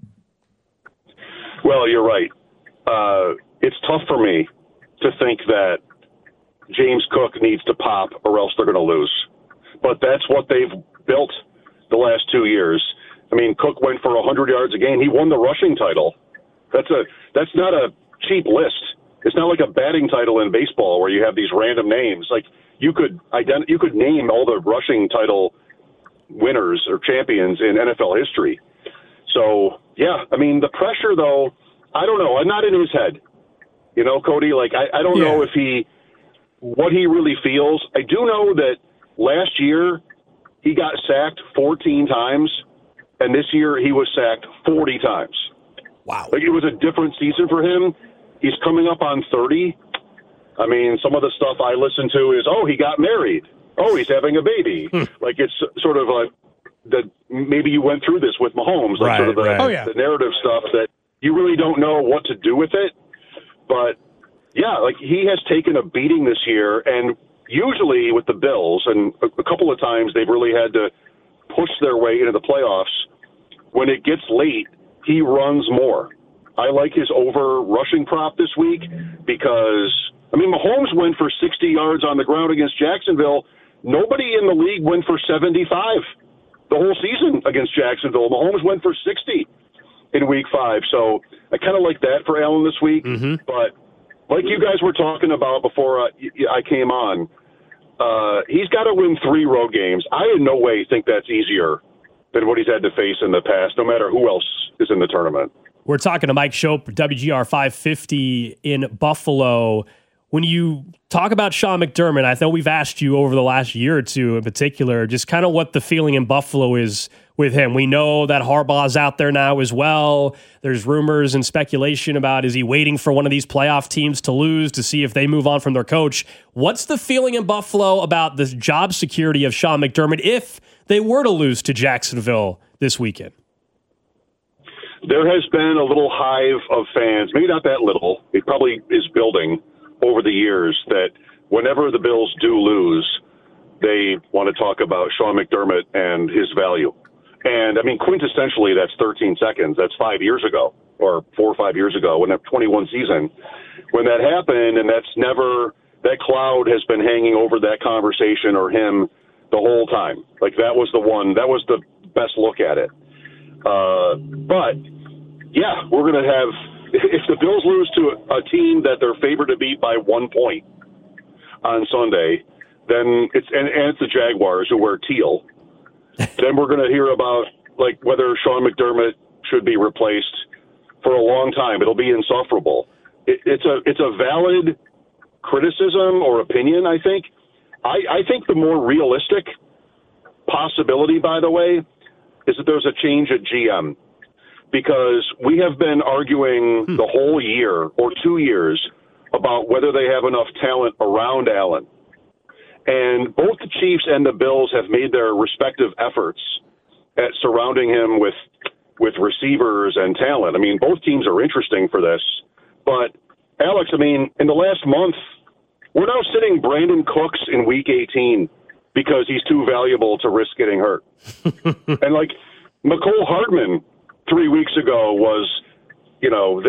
Well, you're right. It's tough for me to think that James Cook needs to pop or else they're going to lose. But that's what they've built the last 2 years. I mean, Cook went for 100 yards a game. He won the rushing title. That's not a cheap list. It's not like a batting title in baseball where you have these random names. Like, you could name all the rushing title winners or champions in NFL history. So, yeah, I mean, the pressure, though, I don't know. I'm not in his head. Cody, I don't know if what he really feels. I do know that last year he got sacked 14 times, and this year he was sacked 40 times. Wow. It was a different season for him. He's coming up on 30. I mean, some of the stuff I listen to is, he got married. He's having a baby. It's sort of that maybe you went through this with Mahomes, the narrative stuff that you really don't know what to do with it. But yeah, he has taken a beating this year, and usually with the Bills, and a couple of times they've really had to push their way into the playoffs. When it gets late, he runs more. I like his over rushing prop this week because, Mahomes went for 60 yards on the ground against Jacksonville. Nobody in the league went for 75 the whole season against Jacksonville. Mahomes went for 60 in week 5. So I kind of like that for Allen this week. But like you guys were talking about before I came on, he's got to win 3 road games. I in no way think that's easier than what he's had to face in the past, no matter who else is in the tournament. We're talking to Mike Schopp, WGR 550 in Buffalo. when you talk about Sean McDermott, I know we've asked you over the last year or two in particular, just kind of what the feeling in Buffalo is with him. We know that Harbaugh's out there now as well. There's rumors and speculation about, is he waiting for one of these playoff teams to lose to see if they move on from their coach? What's the feeling in Buffalo about the job security of Sean McDermott if they were to lose to Jacksonville this weekend? There has been a little hive of fans, maybe not that little, it probably is building over the years, that whenever the Bills do lose, they want to talk about Sean McDermott and his value. And, I mean, quintessentially, that's 13 seconds. That's 5 years ago, or 4 or 5 years ago, when that 21 season. When that happened, and that's never, that cloud has been hanging over that conversation or him the whole time. Like, that was the one, that was the best look at it. But, yeah, we're going to have, if the Bills lose to a team that they're favored to beat by 1 point on Sunday, then it's, and it's the Jaguars who wear teal, then we're going to hear about, like, whether Sean McDermott should be replaced for a long time. It'll be insufferable. It's a valid criticism or opinion, I think. I think the more realistic possibility, by the way, is that there's a change at GM, because we have been arguing the whole year or 2 years about whether they have enough talent around Allen. And both the Chiefs and the Bills have made their respective efforts at surrounding him with receivers and talent. I mean, both teams are interesting for this. But, Alex, I mean, in the last month, we're now sitting Brandon Cooks in Week 18 because he's too valuable to risk getting hurt. And, like, Mecole Hardman 3 weeks ago was, you know,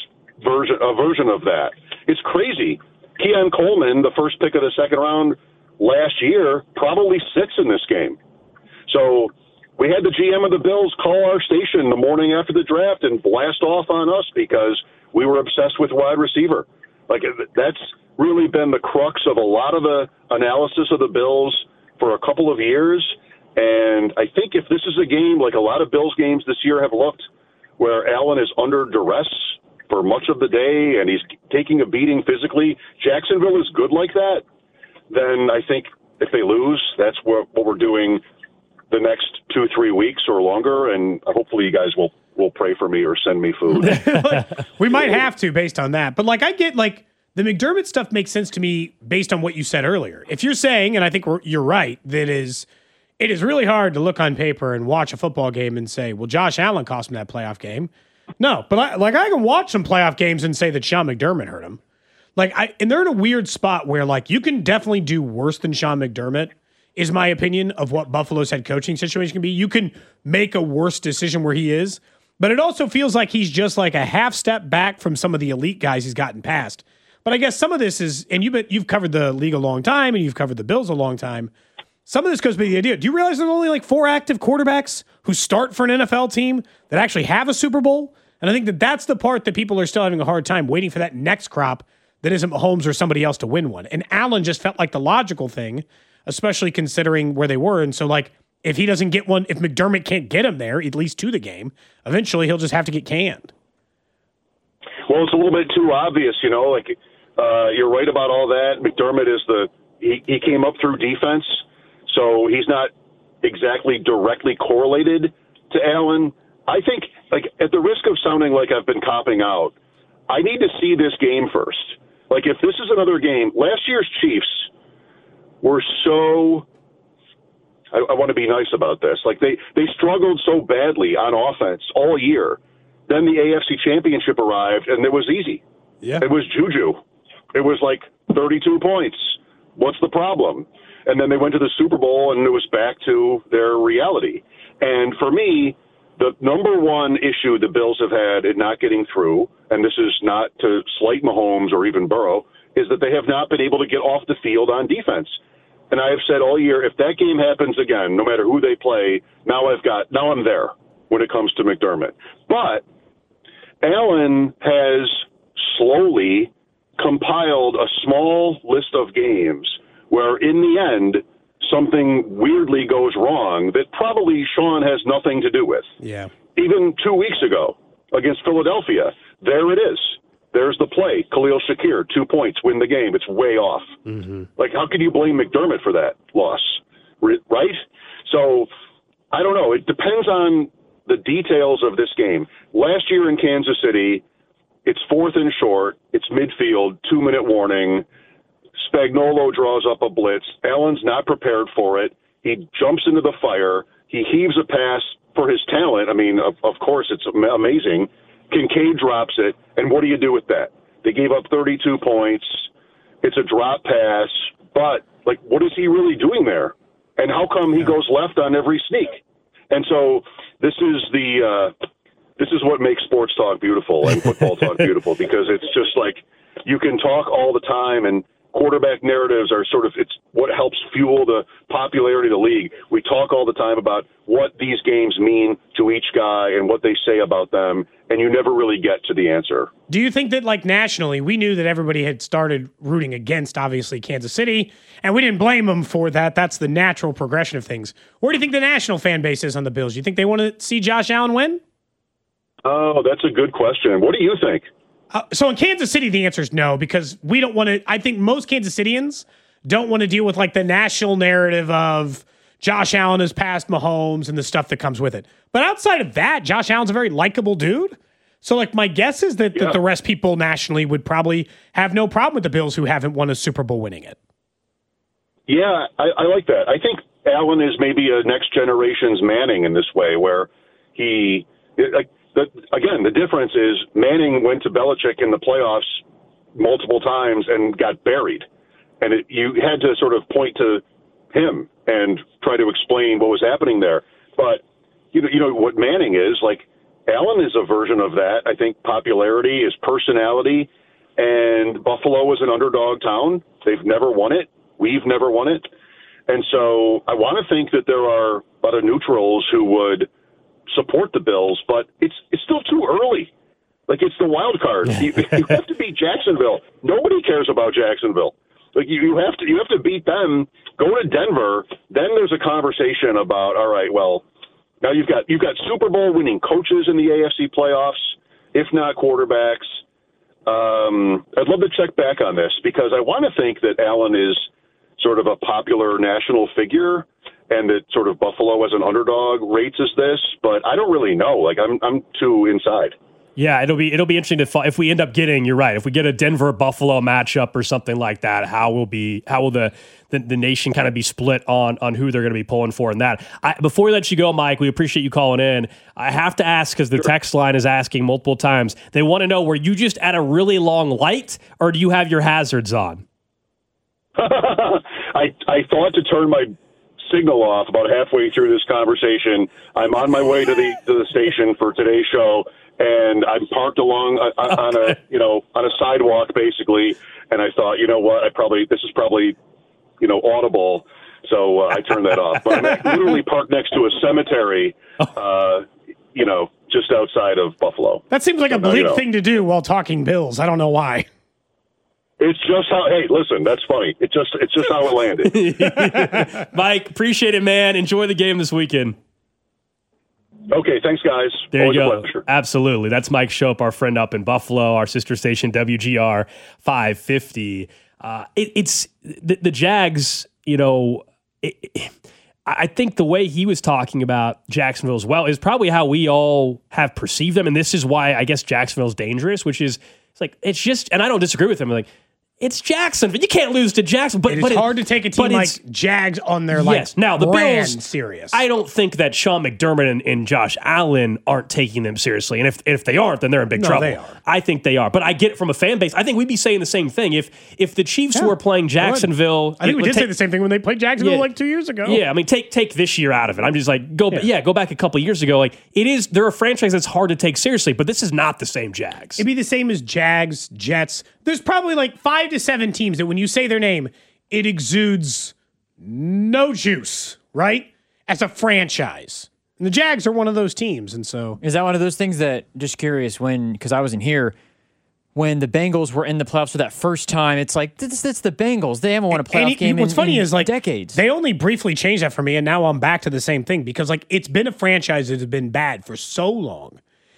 a version of that. It's crazy. Keon Coleman, the first pick of the second round last year, probably sits in this game. So we had the GM of the Bills call our station the morning after the draft and blast off on us because we were obsessed with wide receiver. Like, that's really been the crux of a lot of the analysis of the Bills for a couple of years. And I think if this is a game, like a lot of Bills games this year have looked, where Allen is under duress for much of the day and he's taking a beating physically, Jacksonville is good like that, then I think if they lose, that's what we're doing the next 2-3 weeks or longer. And hopefully you guys will pray for me or send me food. We might have to based on that. But, like, I get, like, the McDermott stuff makes sense to me based on what you said earlier. If you're saying, and I think you're right, that it is really hard to look on paper and watch a football game and say, well, Josh Allen cost him that playoff game. No, but I can watch some playoff games and say that Sean McDermott hurt him. And they're in a weird spot where, like, you can definitely do worse than Sean McDermott, is my opinion of what Buffalo's head coaching situation can be. You can make a worse decision where he is, but it also feels like he's just like a half step back from some of the elite guys he's gotten past. But I guess some of this is, and you've covered the league a long time and you've covered the Bills a long time. Some of this goes by the idea. Do you realize there's only like 4 active quarterbacks who start for an NFL team that actually have a Super Bowl? And I think that that's the part that people are still having a hard time waiting for that next crop that isn't Mahomes or somebody else to win one. And Allen just felt like the logical thing, especially considering where they were. And so, like, if he doesn't get one, if McDermott can't get him there, at least to the game, eventually he'll just have to get canned. Well, it's a little bit too obvious, you know. Like, you're right about all that. McDermott is he came up through defense, so he's not exactly directly correlated to Allen. I think, like, at the risk of sounding like I've been copping out, I need to see this game first. Like, if this is another game, last year's Chiefs were so, I want to be nice about this, like they struggled so badly on offense all year. Then the AFC Championship arrived, and it was easy. Yeah. It was juju. It was like 32 points. What's the problem? And then they went to the Super Bowl, and it was back to their reality. And for me, the number one issue the Bills have had in not getting through, and this is not to slight Mahomes or even Burrow, is that they have not been able to get off the field on defense. And I have said all year, if that game happens again, no matter who they play, now I'm there when it comes to McDermott. But Allen has slowly compiled a small list of games where in the end something weirdly goes wrong that probably Sean has nothing to do with. Yeah. Even 2 weeks ago against Philadelphia, there it is. There's the play. Khalil Shakir, 2 points, win the game. It's way off. Mm-hmm. Like, how can you blame McDermott for that loss? Right? So, I don't know. It depends on the details of this game. Last year in Kansas City, it's 4th and short. It's midfield, 2-minute warning. Spagnuolo draws up a blitz. Allen's not prepared for it. He jumps into the fire. He heaves a pass for his talent. I mean, of course, it's amazing. Kincaid drops it, and what do you do with that? They gave up 32 points. It's a drop pass, but, like, what is he really doing there? And how come he goes left on every sneak? And so this is what makes sports talk beautiful and football talk beautiful, because it's just like you can talk all the time, and quarterback narratives are it's what helps fuel the popularity of the league. We talk all the time about what these games mean to each guy and what they say about them, and you never really get to the answer. Do you think that, like, nationally, we knew that everybody had started rooting against, obviously, Kansas City, and we didn't blame them for that. That's the natural progression of things. Where do you think the national fan base is on the Bills? Do you think they want to see Josh Allen win? Oh, that's a good question. What do you think? So in Kansas City, the answer is no, because we don't want to. I think most Kansas Cityans don't want to deal with, like, the national narrative of Josh Allen has passed Mahomes and the stuff that comes with it. But outside of that, Josh Allen's a very likable dude. So, like, my guess is that the rest people nationally would probably have no problem with the Bills who haven't won a Super Bowl winning it. Yeah, I like that. I think Allen is maybe a next generation's Manning in this way, where again, the difference is Manning went to Belichick in the playoffs multiple times and got buried. And you had to sort of point to him and try to explain what was happening there. But, you know what Manning is, like, Allen is a version of that. I think popularity is personality, and Buffalo is an underdog town. They've never won it. We've never won it. And so I want to think that there are a lot of neutrals who would support the Bills, but it's still too early. Like, it's the wild card. You have to beat Jacksonville. Nobody cares about Jacksonville. Like, you have to beat them. Go to Denver. Then there's a conversation about, all right, well, now you've got Super Bowl winning coaches in the AFC playoffs, if not quarterbacks. I'd love to check back on this, because I want to think that Allen is sort of a popular national figure, and that sort of Buffalo as an underdog rates as this, but I don't really know. Like, I'm too inside. Yeah, it'll be interesting to if we end up getting, you're right, if we get a Denver Buffalo matchup or something like that, how will the nation kind of be split on who they're going to be pulling for in that. Before we let you go, Mike, we appreciate you calling in. I have to ask, because the text line is asking multiple times. They want to know, were you just at a really long light, or do you have your hazards on? I thought to turn my signal off about halfway through this conversation. I'm on my way to the station for today's show, and I'm parked along on a sidewalk basically. And I thought, you know what, this is probably audible, so I turned that off. But I'm literally parked next to a cemetery, just outside of Buffalo. That seems like a bleak thing to do while talking Bills. I don't know why. It's just how. Hey, listen, that's funny. It's just how it landed. Mike, appreciate it, man. Enjoy the game this weekend. Okay, thanks, guys. There Always you go. A pleasure. Absolutely. That's Mike Shope, our friend up in Buffalo, our sister station WGR 550. It's the Jags. I think the way he was talking about Jacksonville as well is probably how we all have perceived them, and this is why I guess Jacksonville's dangerous. Which is, it's just, and I don't disagree with him. Like, it's Jacksonville. You can't lose to Jacksonville. But it's hard to take a team like Jags on their now the brand Bills serious. I don't think that Sean McDermott and Josh Allen aren't taking them seriously. And if they aren't, then they're in big trouble. They are. I think they are. But I get it from a fan base. I think we'd be saying the same thing if the Chiefs were playing Jacksonville. I think we did say the same thing when they played Jacksonville like 2 years ago. Yeah, I mean, take this year out of it. I'm just like, go back a couple years ago. Like, they're a franchise that's hard to take seriously, but this is not the same Jags. It'd be the same as Jags, Jets. There's probably like 5 to 7 teams that when you say their name, it exudes no juice, right? As a franchise. And the Jags are one of those teams. And so, is that one of those things that, just curious, because I wasn't here, when the Bengals were in the playoffs for that first time, it's like, that's the Bengals. They haven't won a playoff game what's funny in is, like, decades. They only briefly changed that for me, and now I'm back to the same thing because, like, it's been a franchise that has been bad for so long.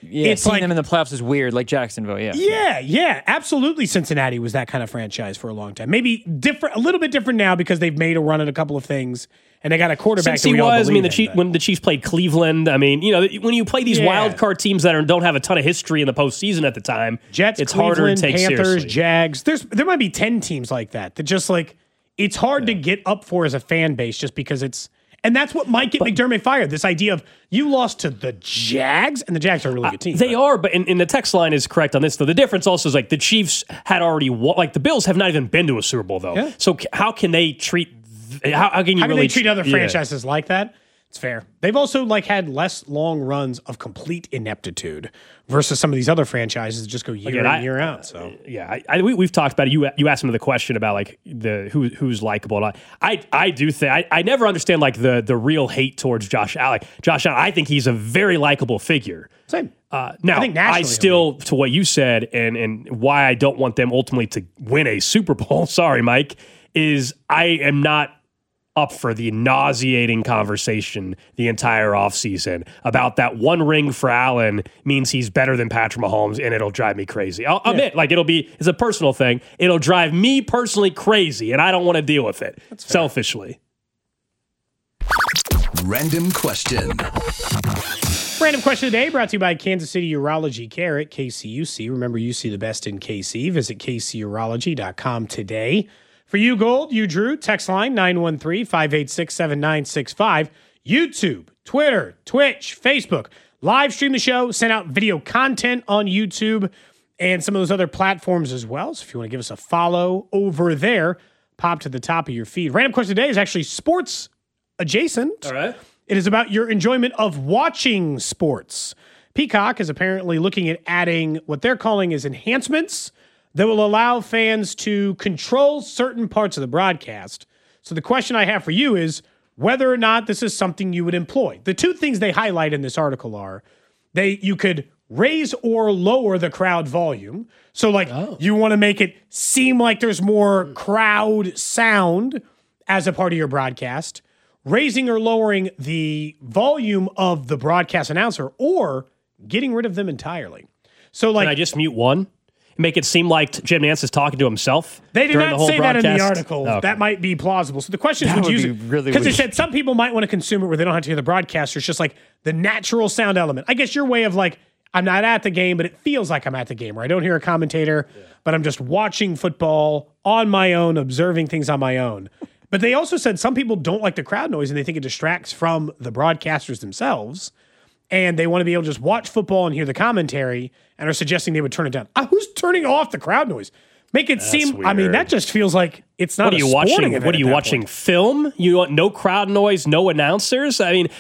it's seeing like them in the playoffs is weird, like Jacksonville. Yeah, absolutely. Cincinnati was that kind of franchise for a long time. Maybe different, a little bit different now because they've made a run at a couple of things and they got a quarterback. Since he was, when the Chiefs played Cleveland, when you play these wild card teams that don't have a ton of history in the postseason at the time, Jets, it's Cleveland, harder to take Panthers, seriously. Jags. There might be 10 teams like that just like it's hard to get up for as a fan base just because it's. And that's what might get McDermott fired. This idea of you lost to the Jags, and the Jags are a really good team. They are, but in the text line is correct on this, though. The difference also is like the Chiefs had already won. Like the Bills have not even been to a Super Bowl, though. Yeah. So how can they treat? How can they treat other franchises like that? It's fair. They've also had less long runs of complete ineptitude versus some of these other franchises that just go year in, year out. So we've talked about it. You asked him the question about who's likable. And I do think I never understand the real hate towards Josh Allen. Josh Allen, I think he's a very likable figure. Same. Now, I still, to what you said, and why I don't want them ultimately to win a Super Bowl, sorry, Mike, is I am not up for the nauseating conversation the entire offseason about that one ring for Allen means he's better than Patrick Mahomes, and it'll drive me crazy. I'll admit, it's a personal thing. It'll drive me personally crazy, and I don't want to deal with it selfishly. Random question. Random question today brought to you by Kansas City Urology Care at KCUC. Remember, you see the best in KC. Visit kcurology.com today. For you, Gold, you, Drew, text line 913-586-7965. YouTube, Twitter, Twitch, Facebook. Live stream the show, send out video content on YouTube and some of those other platforms as well. So if you want to give us a follow over there, pop to the top of your feed. Random question today is actually sports adjacent. All right. It is about your enjoyment of watching sports. Peacock is apparently looking at adding what they're calling as enhancements that will allow fans to control certain parts of the broadcast. So the question I have for you is whether or not this is something you would employ. The two things they highlight in this article are you could raise or lower the crowd volume. So you want to make it seem like there's more crowd sound as a part of your broadcast, raising or lowering the volume of the broadcast announcer, or getting rid of them entirely. So Can I just mute one? Make it seem like Jim Nantz is talking to himself. They did not say broadcast? That in the article. Okay. That might be plausible. So the question is, would you use it? Because they said some people might want to consume it where they don't have to hear the broadcaster. It's just like the natural sound element. I guess your way of I'm not at the game, but it feels like I'm at the game, where I don't hear a commentator, but I'm just watching football on my own, observing things on my own. But they also said some people don't like the crowd noise and they think it distracts from the broadcasters themselves. And they want to be able to just watch football and hear the commentary and are suggesting they would turn it down. Who's turning off the crowd noise? Make it seem, weird. I mean, that just feels like it's not a sporting event. What are you watching? Film? You want no crowd noise, no announcers? I mean,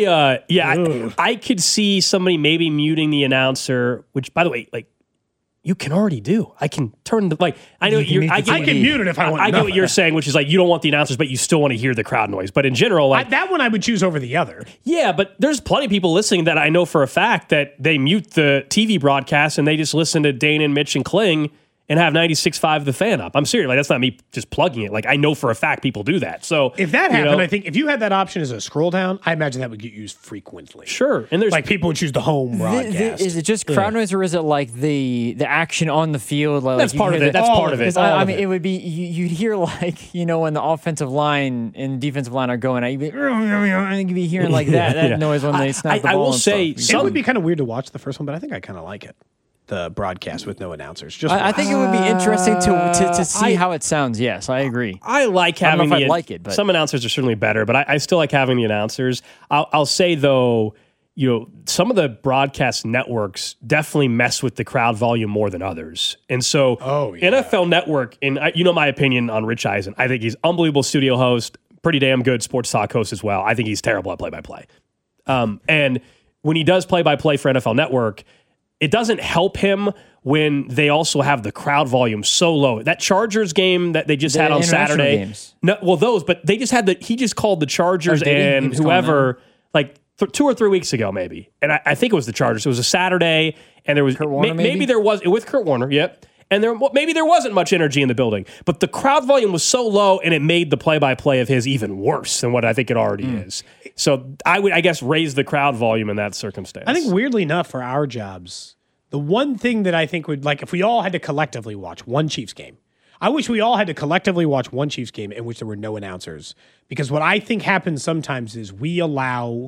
I could see somebody maybe muting the announcer, which, by the way, you can already do. I can turn I know I can mute it if I want. I get what you're saying, which is you don't want the announcers, but you still want to hear the crowd noise. But in general, that one I would choose over the other. Yeah, but there's plenty of people listening that I know for a fact that they mute the TV broadcast and they just listen to Dane and Mitch and Kling and have 96.5 The Fan up. I'm serious. That's not me just plugging it. I know for a fact people do that. So if that happened, I think if you had that option as a scroll down, I imagine that would get used frequently. Sure. And there's people would choose the home broadcast. Is it just crowd noise, or is it the action on the field? That's part of it. That's part of it. I mean, it would be you'd hear when the offensive line and defensive line are going, I think you'd be hearing that noise when they snap the ball. I will say it would be kind of weird to watch the first one, but I think I kind of like it. The broadcast with no announcers. I think it would be interesting to see how it sounds. Yes, I agree. I like having some announcers are certainly better, but I still like having the announcers. I'll say though, some of the broadcast networks definitely mess with the crowd volume more than others. And so NFL Network, and my opinion on Rich Eisen, I think he's unbelievable studio host, pretty damn good sports talk host as well. I think he's terrible at play-by-play. And when he does play-by-play for NFL Network, it doesn't help him when they also have the crowd volume so low. That Chargers game that they just had on Saturday. Games. No, well, those, but they just had he just called the Chargers and whoever 2 or 3 weeks ago, maybe. And I think it was the Chargers. It was a Saturday, and there was Kurt Warner, maybe there was with Kurt Warner. Yep. and maybe there wasn't much energy in the building, but the crowd volume was so low, and it made the play-by-play of his even worse than what I think it already is. So I would, I guess, raise the crowd volume in that circumstance. I think weirdly enough for our jobs, the one thing that I think would, like, if we all had to collectively watch one Chiefs game, I wish we all had to collectively watch one Chiefs game in which there were no announcers. Because what I think happens sometimes is we allow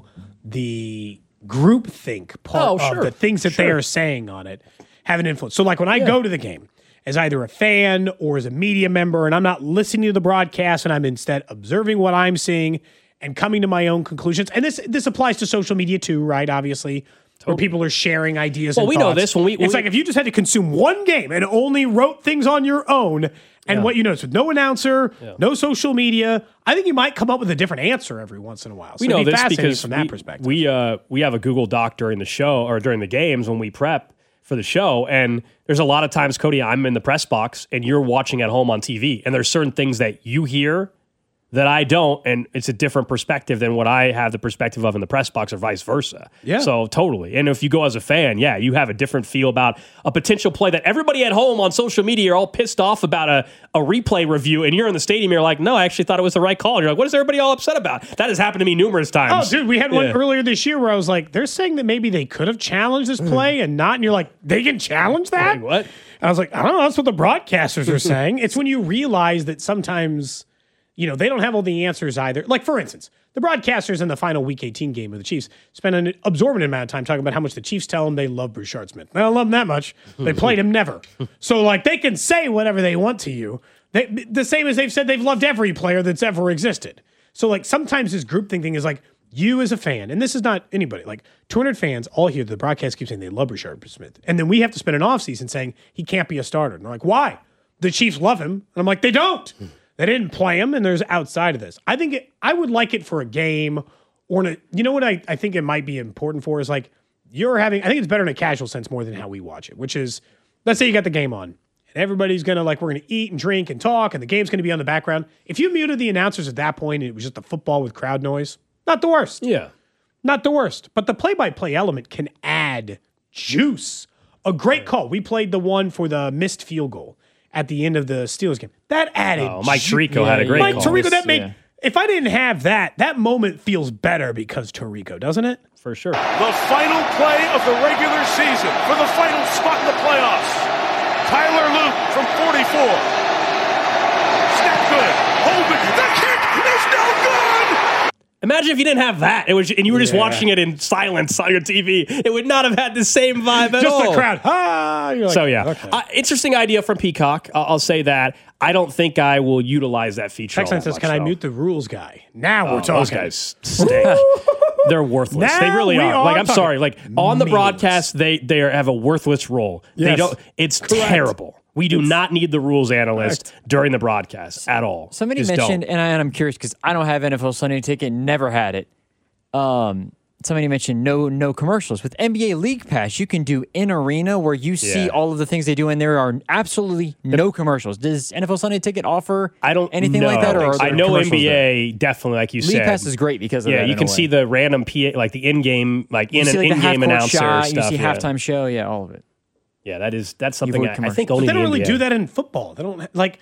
the groupthink part of the things that they are saying on it have an influence. So like when I go to the game as either a fan or as a media member, and I'm not listening to the broadcast and I'm instead observing what I'm seeing and coming to my own conclusions. And this applies to social media too, right? Obviously. Where people are sharing ideas and thoughts. Well, we know this. It's like if you just had to consume one game and only wrote things on your own, and what you notice with no announcer, no social media, I think you might come up with a different answer every once in a while. So we know this because from that perspective. We have a Google Doc during the show or during the games when we prep for the show, and there's a lot of times, Cody, I'm in the press box and you're watching at home on TV, and there's certain things that you hear that I don't, and it's a different perspective than what I have the perspective of in the press box or vice versa. Yeah. So totally. And if you go as a fan, you have a different feel about a potential play that everybody at home on social media are all pissed off about a replay review, and you're in the stadium, you're like, no, I actually thought it was the right call. And you're like, what is everybody all upset about? That has happened to me numerous times. Oh, dude, we had one earlier this year where I was like, they're saying that maybe they could have challenged this play and not, and you're like, they can challenge that? Wait, what? And I was like, I don't know, that's what the broadcasters are saying. It's when you realize that sometimes, they don't have all the answers either. Like, for instance, the broadcasters in the final Week 18 game of the Chiefs spent an absorbent amount of time talking about how much the Chiefs tell them they love Brashard Smith. They don't love him that much. They played him never. So, like, they can say whatever they want to you. The same as they've said they've loved every player that's ever existed. So, like, sometimes this groupthink thing is like, you as a fan, and this is not anybody, like 200 fans all hear the broadcast keep saying they love Brashard Smith. And then we have to spend an offseason saying he can't be a starter. And they're like, why? The Chiefs love him. And I'm like, they don't. They didn't play him, and there's outside of this. I would like it for a game, or what I think it might be important for is like I think it's better in a casual sense more than how we watch it, which is, let's say you got the game on, and everybody's going to we're going to eat and drink and talk, and the game's going to be on the background. If you muted the announcers at that point and it was just a football with crowd noise, not the worst. Yeah. Not the worst. But the play-by-play element can add juice. A great call. We played the one for the missed field goal at the end of the Steelers game. That added... Mike Tirico had a great call. Mike Tirico, that made... If I didn't have that moment feels better because Tirico, doesn't it? For sure. The final play of the regular season for the final spot in the playoffs. Tyler Luke from 44. Snap good. Hold it. The kick is no good! Imagine if you didn't have that. And you were just watching it in silence on your TV. It would not have had the same vibe at all. Just the crowd. You're like, okay. Interesting idea from Peacock. I'll say that. I don't think I will utilize that feature. Texan says, can I mute the rules guy? Now we're talking. Those guys stink. They're worthless. They really are. Like, I'm sorry. Like, on the broadcast, they have a worthless role. Yes. They don't. It's terrible. We do not need the rules analyst during the broadcast at all. Somebody mentioned, and I'm curious because I don't have NFL Sunday Ticket, never had it. Somebody mentioned no commercials. With NBA League Pass, you can do in arena where you see all of the things they do, and there are absolutely no commercials. Does NFL Sunday Ticket offer anything like that? Or I know NBA definitely, like you said. League Pass is great because of that. Yeah, you can see the random PA, like the in-game, like in-game announcer shot, stuff. You see halftime show, all of it. Yeah, that's something I think only they don't the really NBA. do that in football. They don't Red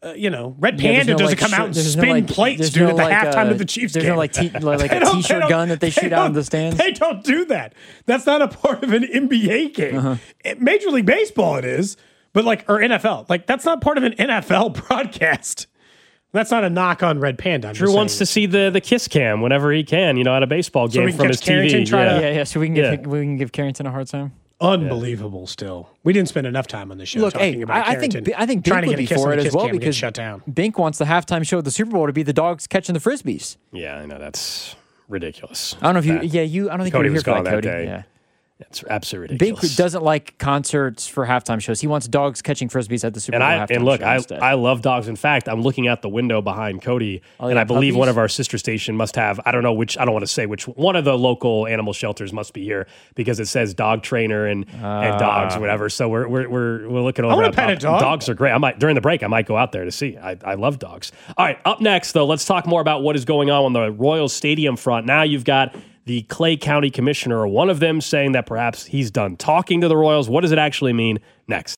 Panda doesn't come out and spin plates, dude, at the halftime of the Chiefs game. There's no like a T-shirt gun that they shoot out in the stands. They don't do that. That's not a part of an NBA game. Major League Baseball it is, but or NFL. That's not part of an NFL broadcast. That's not a knock on Red Panda. Drew wants to see the kiss cam whenever he can, at a baseball game from his TV. So we can give Carrington a hard time. Unbelievable still. We didn't spend enough time on the show talking about Carrington. I think Bink would be for it as well because shut down. Bink wants the halftime show of the Super Bowl to be the dogs catching the Frisbees. Yeah, I know. That's ridiculous. I don't know if I don't think Cody you were was here for gone that, Cody. day. Yeah. It's absolutely ridiculous. Bink doesn't like concerts for halftime shows. He wants dogs catching Frisbees at the Super Bowl halftime show instead. I love dogs. In fact, I'm looking out the window behind Cody, and I believe one of our sister station must have, I don't want to say which, one of the local animal shelters must be here because it says dog trainer and dogs or whatever. So we're looking over. I want to pet a dog. Dogs are great. During the break, I might go out there to see. I love dogs. All right, up next, though, let's talk more about what is going on the Royals Stadium front. Now you've got the Clay County Commissioner, one of them saying that perhaps he's done talking to the Royals. What does it actually mean? Next.